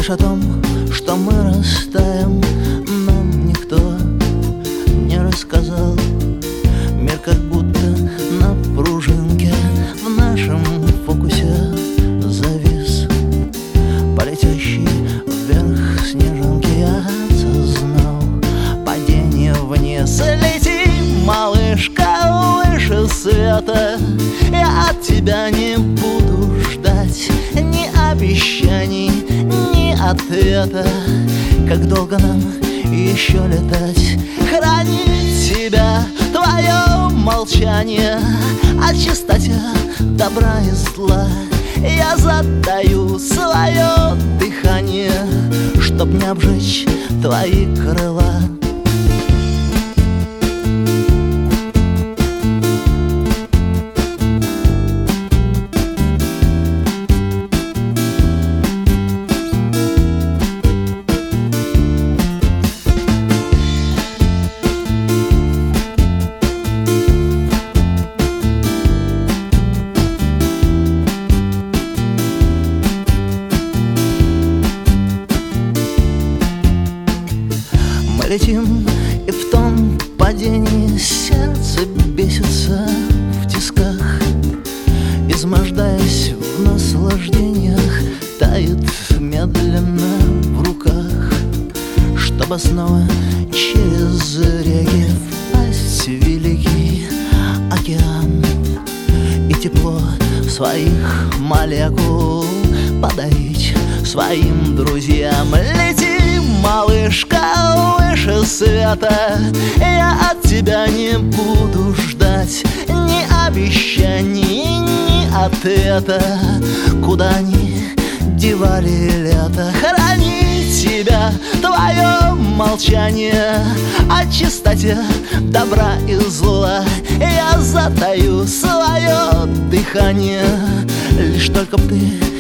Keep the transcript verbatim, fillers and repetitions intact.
Лишь о том, что мы растаем, нам никто не рассказал. Мир как будто на пружинке в нашем фокусе завис. По летящей вверх снежинке я знал падение вниз. Лети, малышка, выше света, я от тебя не буду ждать ни обещаний, ни ответа. Как долго нам еще летать? Хранит тебя твое молчание. О чистоте добра и зла я задаю свое дыхание, чтоб не обжечь твои крыла. Мы летим, и в том падении сердце бесится в тисках, измождаясь в наслаждениях, тает медленно в руках, чтобы снова через реки впасть в великий океан и тепло своих молекул подарить своим друзьям. Лети, малышка, выше света, я от тебя не буду ждать ни обещаний, ни ответа. Куда они девали лето? Хранит тебя твое молчание. О чистоте добра и зла я задаю свое дыхание. Лишь только б ты